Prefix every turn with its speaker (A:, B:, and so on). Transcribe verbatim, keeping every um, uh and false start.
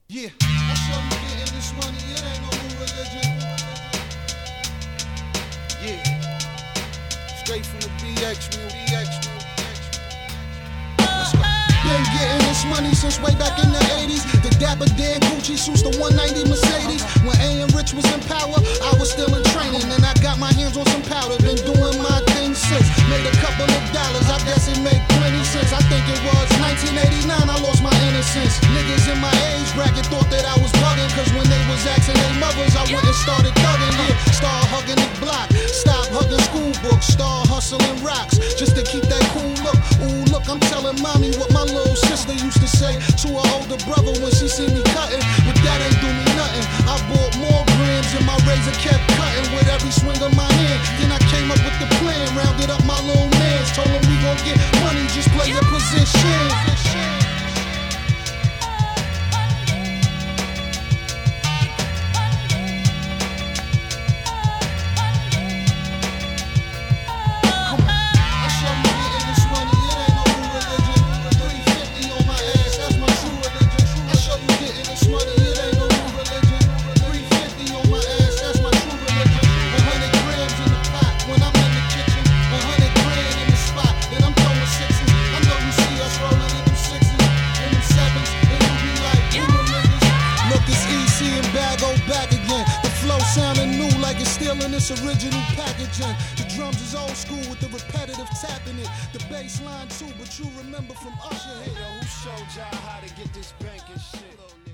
A: Yeah, that's how we getting this money, it ain't no new religion. Yeah, straight from the B X, man, B X, man, B X. Let's go. Been getting this money since way back in the eighties. The Dapper Dan Gucci suits, the one ninety Mercedes. When A and Rich was in power, I was still in training, and I got my hands on some powder. Been doing my thing since. Made a couple of dollars, I guess it made plenty sense. I think it was nineteen eighty-nine, I lost my innocence. Niggas in my age bracket thought that I was bugging, cause when they was asking their mothers, I went and started thugging. Yeah, start hugging the block, stop hugging school books, start hustling rocks, just to keep that cool look. Ooh, look, I'm telling mommy what my little sister used to say to her older brother when she see me cutting, but that ain't do me nothing. I bought more grams and my razor kept cutting with every swing of my hand. Then I came up with the plan, rounded up my little mans, told them we gon' get money, just play your position. In this original packaging, the drums is old school with the repetitive tapping it, the bass line too, but you remember from Usher here.
B: Yo, who showed y'all how to get this bank and shit?